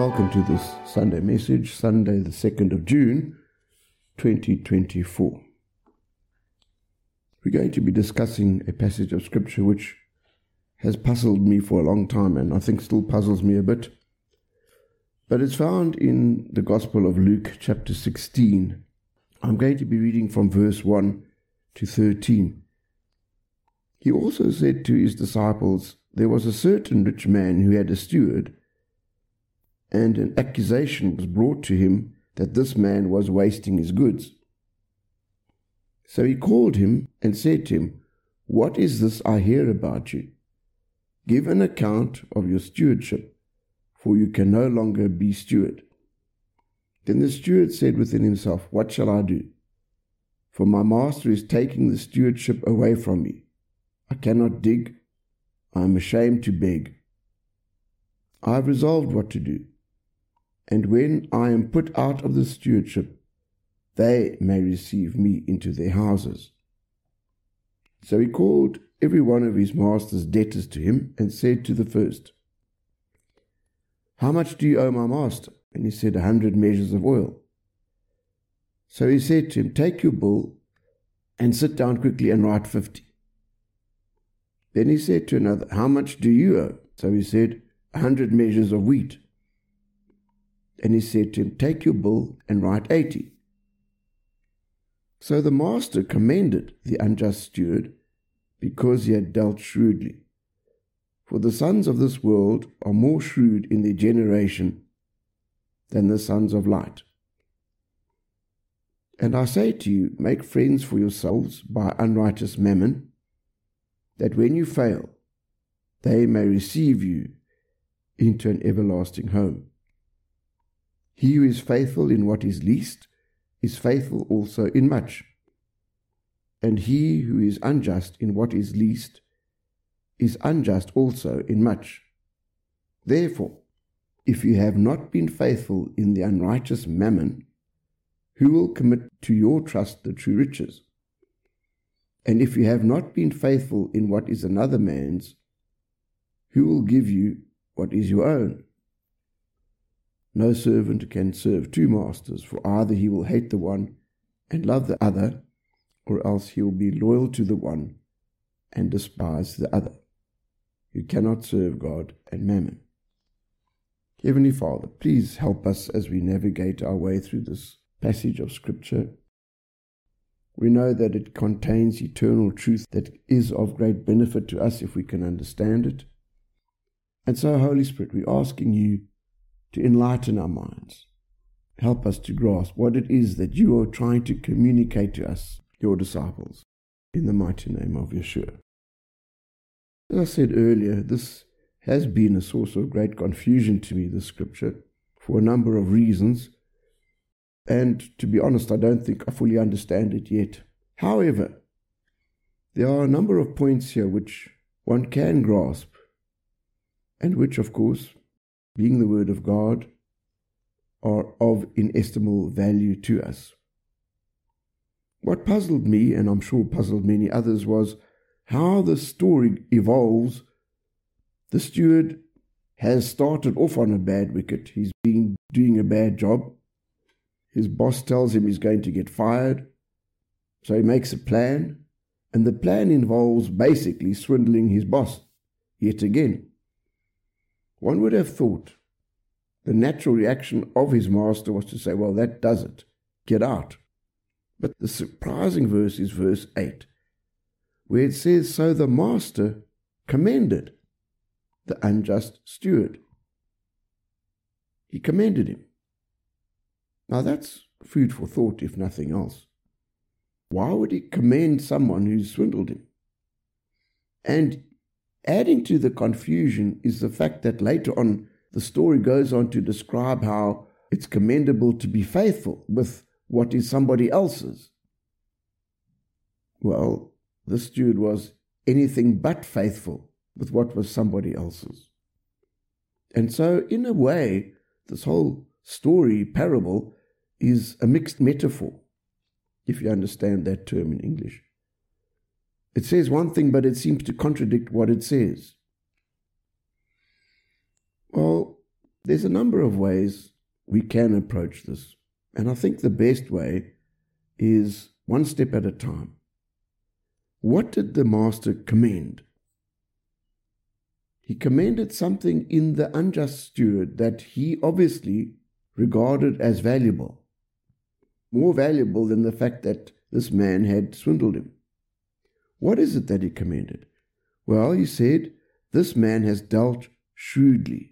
welcome to this Sunday message, Sunday the 2nd of June, 2024. We're going to be discussing a passage of Scripture which has puzzled me for a long time and I think still puzzles me a bit. But it's found in the Gospel of Luke, chapter 16. I'm going to be reading from verse 1 to 13. He also said to his disciples, "There was a certain rich man who had a steward, and an accusation was brought to him that this man was wasting his goods. So he called him and said to him, 'What is this I hear about you? Give an account of your stewardship, for you can no longer be steward.' Then the steward said within himself, 'What shall I do? For my master is taking the stewardship away from me. I cannot dig. I am ashamed to beg. I have resolved what to do. And when I am put out of the stewardship, they may receive me into their houses.' So he called every one of his master's debtors to him and said to the first, 'How much do you owe my master?' And he said, 100 measures of oil. So he said to him, 'Take your bill and sit down quickly and write 50. Then he said to another, 'How much do you owe?' So he said, 100 measures of wheat. And he said to him, 'Take your bill and write 80. So the master commended the unjust steward because he had dealt shrewdly. For the sons of this world are more shrewd in their generation than the sons of light. And I say to you, make friends for yourselves by unrighteous mammon, that when you fail, they may receive you into an everlasting home. He who is faithful in what is least is faithful also in much. And he who is unjust in what is least is unjust also in much. Therefore, if you have not been faithful in the unrighteous mammon, who will commit to your trust the true riches? And if you have not been faithful in what is another man's, who will give you what is your own? No servant can serve two masters, for either he will hate the one and love the other, or else he will be loyal to the one and despise the other. You cannot serve God and mammon." Heavenly Father, please help us as we navigate our way through this passage of Scripture. We know that it contains eternal truth that is of great benefit to us if we can understand it. And so, Holy Spirit, we're asking you to enlighten our minds. Help us to grasp what it is that you are trying to communicate to us, your disciples, in the mighty name of Yeshua. As I said earlier, this has been a source of great confusion to me, this Scripture, for a number of reasons. And to be honest, I don't think I fully understand it yet. However, there are a number of points here which one can grasp, and which, of course, being the Word of God, are of inestimable value to us. What puzzled me, and I'm sure puzzled many others, was how the story evolves. The steward has started off on a bad wicket. He's been doing a bad job. His boss tells him he's going to get fired, so he makes a plan, and the plan involves basically swindling his boss yet again. One would have thought the natural reaction of his master was to say, "Well, that does it. Get out." But the surprising verse is verse 8, where it says, "So the master commended the unjust steward." He commended him. Now that's food for thought, if nothing else. Why would he commend someone who swindled him? And adding to the confusion is the fact that later on the story goes on to describe how it's commendable to be faithful with what is somebody else's. Well, the steward was anything but faithful with what was somebody else's. And so, in a way, this whole story, parable, is a mixed metaphor, if you understand that term in English. It says one thing, but it seems to contradict what it says. Well, There's a number of ways we can approach this, and I think the best way is one step at a time. What did the master commend? He commended something in the unjust steward that he obviously regarded as valuable, more valuable than the fact that this man had swindled him. What is it that he commended? Well, he said, this man has dealt shrewdly.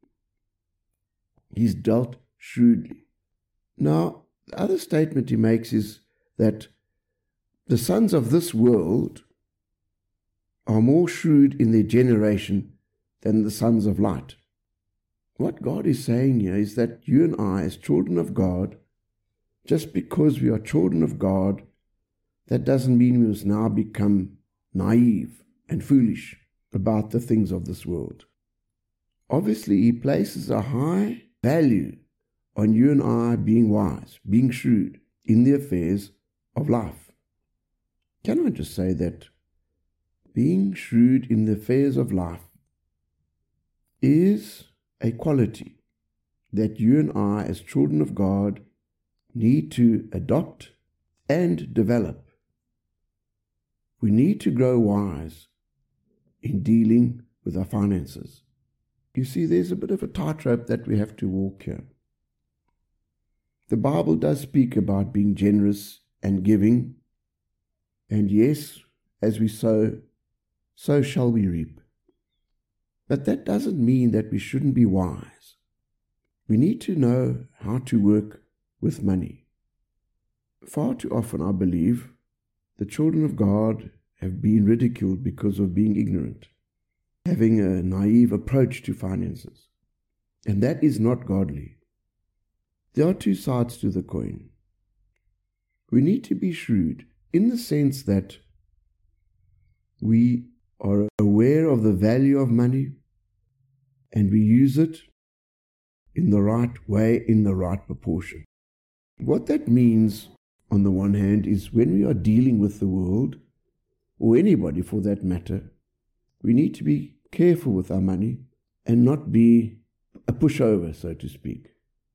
He's dealt shrewdly. Now, the other statement he makes is that the sons of this world are more shrewd in their generation than the sons of light. What God is saying here is that you and I, as children of God, just because we are children of God, that doesn't mean we must now become naive and foolish about the things of this world. Obviously, he places a high value on you and I being wise, being shrewd in the affairs of life. Can I just say that being shrewd in the affairs of life is a quality that you and I, as children of God, need to adopt and develop. We need to grow wise in dealing with our finances. You see, there's a bit of a tightrope that we have to walk here. The Bible does speak about being generous and giving, and yes, as we sow, so shall we reap. But that doesn't mean that we shouldn't be wise. We need to know how to work with money. Far too often, I believe, the children of God have been ridiculed because of being ignorant, having a naive approach to finances. And that is not godly. There are two sides to the coin. We need to be shrewd in the sense that we are aware of the value of money and we use it in the right way, in the right proportion. What that means, on the one hand, is when we are dealing with the world, or anybody for that matter, we need to be careful with our money and not be a pushover, so to speak.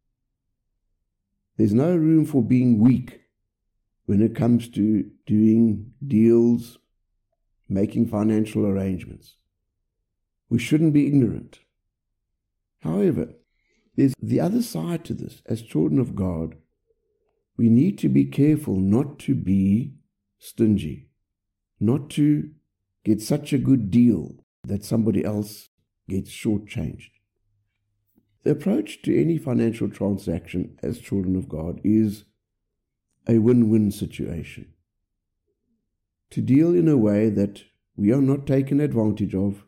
There's no room for being weak when it comes to doing deals, making financial arrangements. We shouldn't be ignorant. However, there's the other side to this. As children of God, we need to be careful not to be stingy, not to get such a good deal that somebody else gets shortchanged. The approach to any financial transaction as children of God is a win-win situation. To deal in a way that we are not taken advantage of,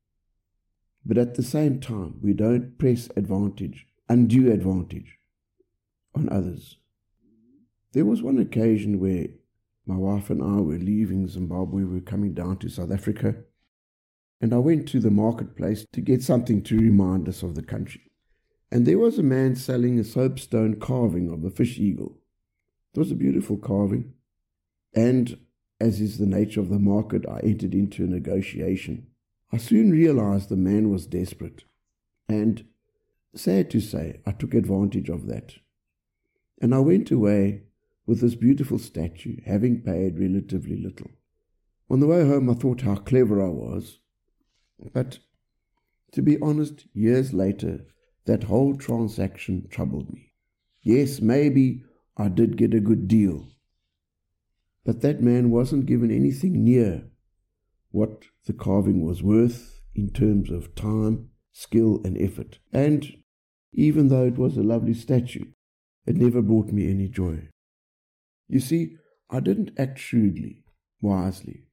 but at the same time we don't press undue advantage on others. There was one occasion where my wife and I were leaving Zimbabwe, we were coming down to South Africa, and I went to the marketplace to get something to remind us of the country. And there was a man selling a soapstone carving of a fish eagle. It was a beautiful carving, and as is the nature of the market, I entered into a negotiation. I soon realized the man was desperate, and sad to say, I took advantage of that. And I went away with this beautiful statue, having paid relatively little. On the way home, I thought how clever I was. But to be honest, years later, that whole transaction troubled me. Yes, maybe I did get a good deal, but that man wasn't given anything near what the carving was worth in terms of time, skill, and effort. And even though it was a lovely statue, it never brought me any joy. You see, I didn't act shrewdly, wisely.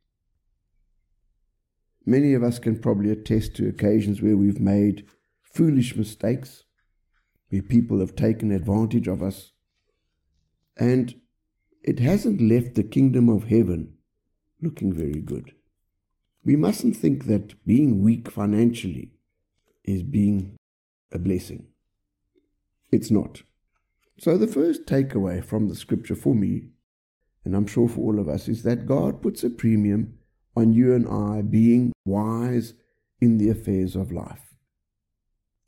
Many of us can probably attest to occasions where we've made foolish mistakes, where people have taken advantage of us, and it hasn't left the kingdom of heaven looking very good. We mustn't think that being weak financially is being a blessing. It's not. So the first takeaway from the scripture for me, and I'm sure for all of us, is that God puts a premium on you and I being wise in the affairs of life.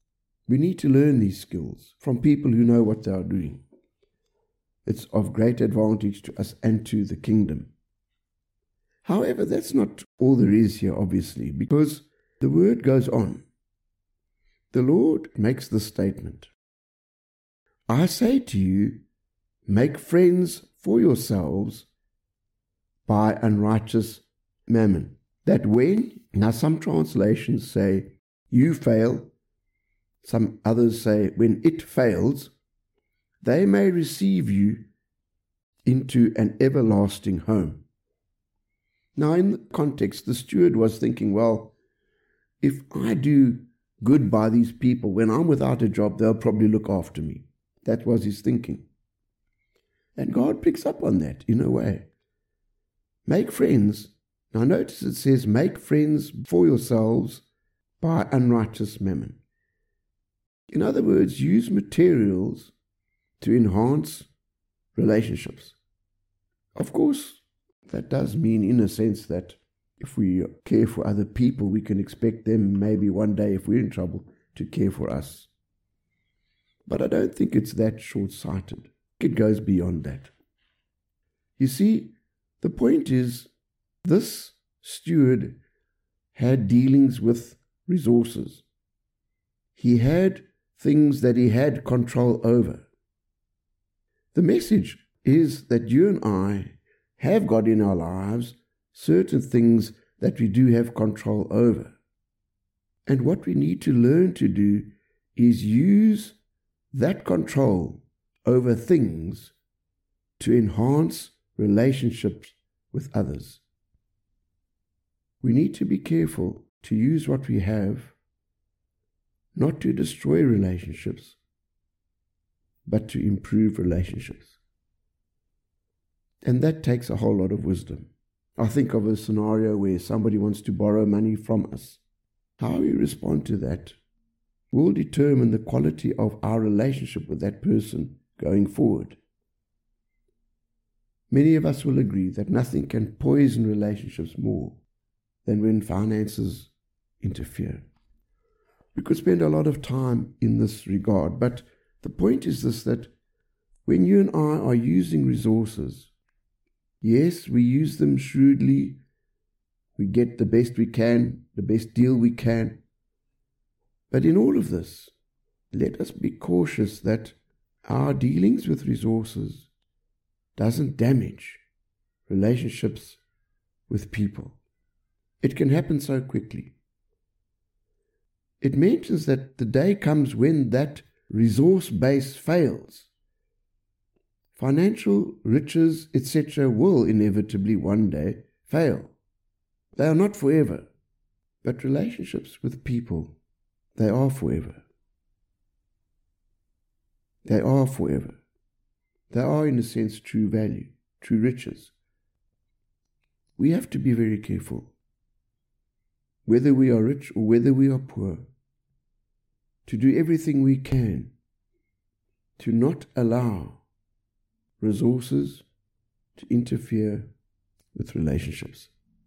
We need to learn these skills from people who know what they are doing. It's of great advantage to us and to the kingdom. However, that's not all there is here, obviously, because the word goes on. The Lord makes this statement. I say to you, make friends for yourselves by unrighteous mammon. That when, now some translations say, you fail, some others say, when it fails, they may receive you into an everlasting home. Now, in the context, the steward was thinking, well, if I do good by these people, when I'm without a job, they'll probably look after me. That was his thinking. And God picks up on that in a way. Make friends. Now notice it says, make friends for yourselves by unrighteous mammon. In other words, use materials to enhance relationships. Of course, that does mean in a sense that if we care for other people, we can expect them maybe one day, if we're in trouble, to care for us. But I don't think it's that short-sighted. It goes beyond that. You see, the point is, this steward had dealings with resources. He had things that he had control over. The message is that you and I have got in our lives certain things that we do have control over. And what we need to learn to do is use that control over things to enhance relationships with others. We need to be careful to use what we have not to destroy relationships, but to improve relationships. And that takes a whole lot of wisdom. I think of a scenario where somebody wants to borrow money from us. How we respond to that will determine the quality of our relationship with that person going forward. Many of us will agree that nothing can poison relationships more than when finances interfere. We could spend a lot of time in this regard, but the point is this, that when you and I are using resources, yes, we use them shrewdly, we get the best we can, the best deal we can, but in all of this, let us be cautious that our dealings with resources doesn't damage relationships with people. It can happen so quickly. It mentions that the day comes when that resource base fails. Financial riches, etc., will inevitably one day fail. They are not forever, but relationships with people, they are forever. They are forever. They are, in a sense, true value, true riches. We have to be very careful, whether we are rich or whether we are poor, to do everything we can to not allow resources to interfere with relationships.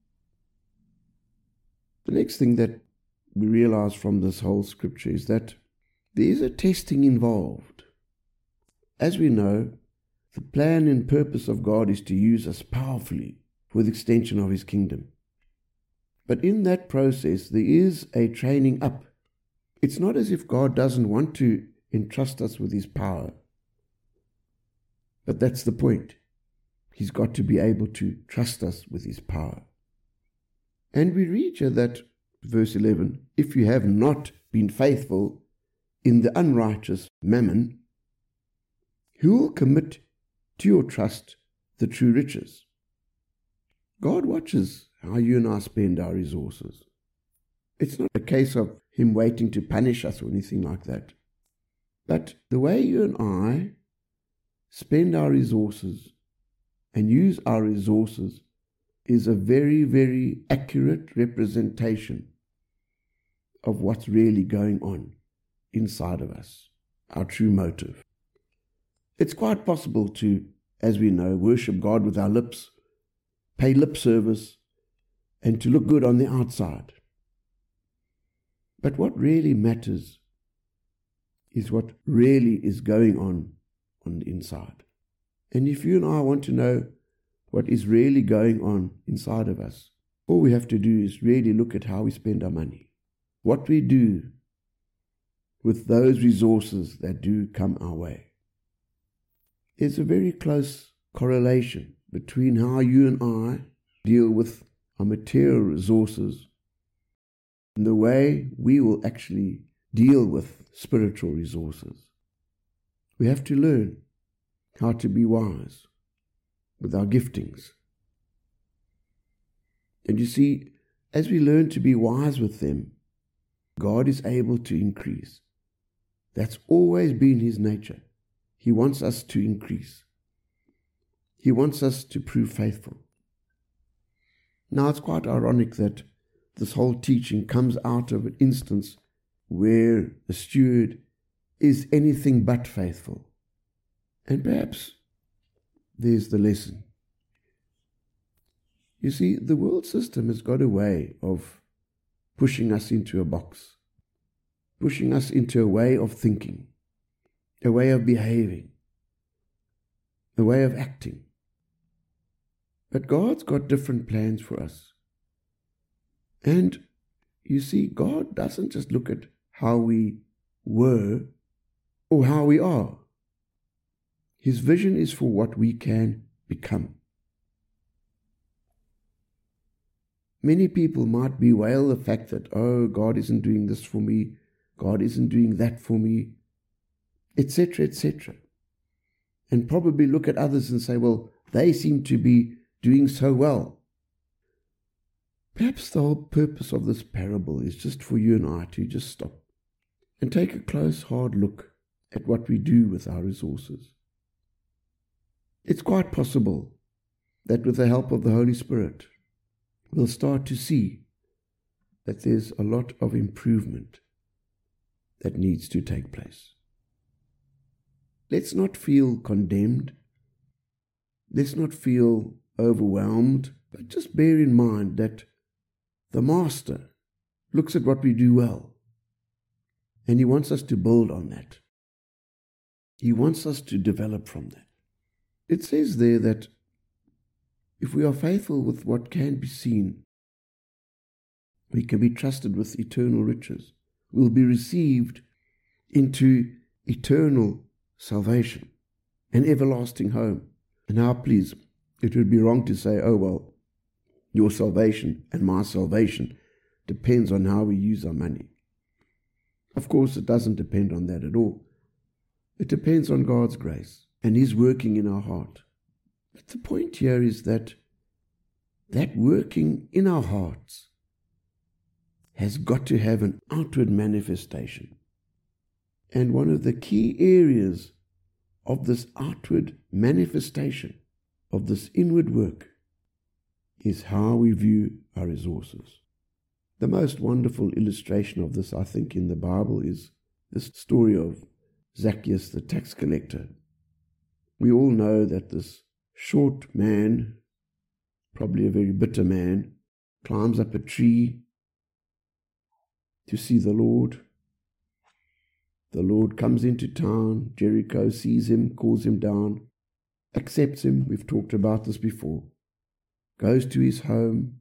The next thing that we realize from this whole scripture is that there is a testing involved. As we know, the plan and purpose of God is to use us powerfully for the extension of His kingdom. But in that process, there is a training up. It's not as if God doesn't want to entrust us with His power. But that's the point. He's got to be able to trust us with His power. And we read here that, verse 11, if you have not been faithful in the unrighteous mammon, who will commit to your trust the true riches? God watches how you and I spend our resources. It's not a case of Him waiting to punish us or anything like that. But the way you and I spend our resources and use our resources is a very, very accurate representation of what's really going on inside of us, our true motive. It's quite possible to, as we know, worship God with our lips, pay lip service, and to look good on the outside. But what really matters is what really is going on the inside. And if you and I want to know what is really going on inside of us, all we have to do is really look at how we spend our money, what we do with those resources that do come our way. There's a very close correlation between how you and I deal with our material resources and the way we will actually deal with spiritual resources. We have to learn how to be wise with our giftings. And you see, as we learn to be wise with them, God is able to increase. That's always been His nature. He wants us to increase. He wants us to prove faithful. Now, it's quite ironic that this whole teaching comes out of an instance where a steward is anything but faithful. And perhaps there's the lesson. You see, the world system has got a way of pushing us into a box, pushing us into a way of thinking, a way of behaving, a way of acting. But God's got different plans for us. And you see, God doesn't just look at how we were or how we are. His vision is for what we can become. Many people might bewail the fact that, oh, God isn't doing this for me, God isn't doing that for me, etc., etc. And probably look at others and say, well, they seem to be doing so well. Perhaps the whole purpose of this parable is just for you and I to just stop and take a close, hard look at what we do with our resources. It's quite possible that with the help of the Holy Spirit, we'll start to see that there's a lot of improvement that needs to take place. Let's not feel condemned. Let's not feel overwhelmed, but just bear in mind that the Master looks at what we do well, and He wants us to build on that. He wants us to develop from that. It says there that if we are faithful with what can be seen, we can be trusted with eternal riches. We'll be received into eternal salvation, an everlasting home. And now, please, it would be wrong to say, oh, well, your salvation and my salvation depends on how we use our money. Of course, it doesn't depend on that at all. It depends on God's grace and His working in our heart. But the point here is that working in our hearts has got to have an outward manifestation. And one of the key areas of this outward manifestation, of this inward work, is how we view our resources. The most wonderful illustration of this, I think, in the Bible is this story of Zacchaeus, the tax collector. We all know that this short man, probably a very bitter man, climbs up a tree to see the Lord. The Lord comes into town. Jericho sees him, calls him down, accepts him. We've talked about this before. Goes to his home.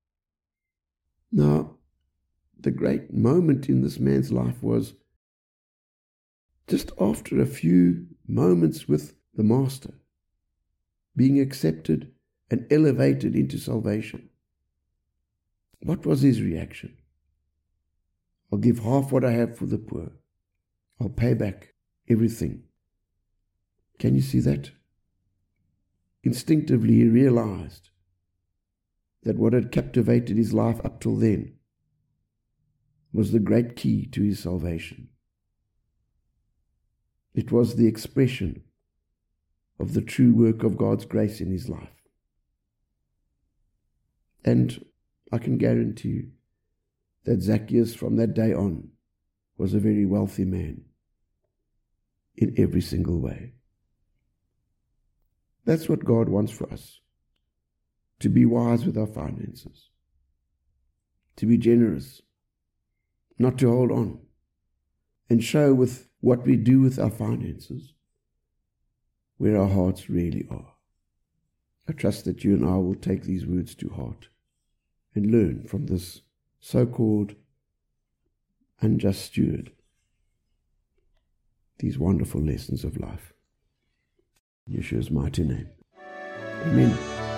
Now, the great moment in this man's life was just after a few moments with the Master, being accepted and elevated into salvation. What was his reaction? I'll give half what I have for the poor. I'll pay back everything. Can you see that? Instinctively he realized that what had captivated his life up till then was the great key to his salvation. It was the expression of the true work of God's grace in his life. And I can guarantee you that Zacchaeus from that day on was a very wealthy man in every single way. That's what God wants for us. To be wise with our finances. To be generous. Not to hold on. and show with what we do with our finances where our hearts really are. I trust that you and I will take these words to heart and learn from this so-called unjust steward these wonderful lessons of life. In Yeshua's mighty name. Amen.